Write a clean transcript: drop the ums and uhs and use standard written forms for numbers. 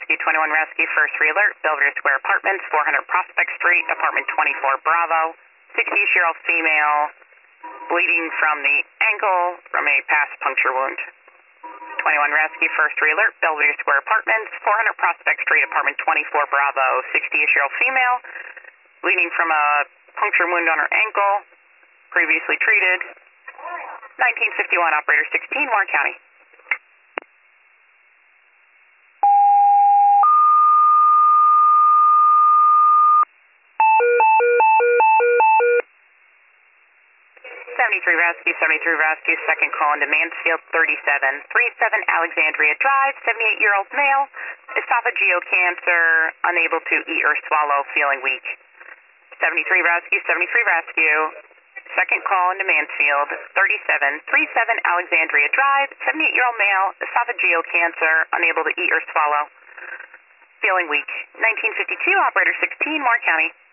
Rescue, 21 Rescue, first re-alert, Belvedere Square Apartments, 400 Prospect Street, apartment 24 Bravo, 60-year-old female, bleeding from the ankle from a past puncture wound. 21 Rescue, first re-alert, Belvedere Square Apartments, 400 Prospect Street, apartment 24 Bravo, 60-year-old female, bleeding from a puncture wound on her ankle, previously treated. 1951, operator 16, Warren County. '73 Rescue, second call into Mansfield, 3737 Alexandria Drive, 78-year-old male, esophageal cancer, unable to eat or swallow, feeling weak. 73 Rescue, second call into Mansfield, 3737 Alexandria Drive, 78-year-old male, esophageal cancer, unable to eat or swallow, feeling weak. 1952, operator 16, Moore County.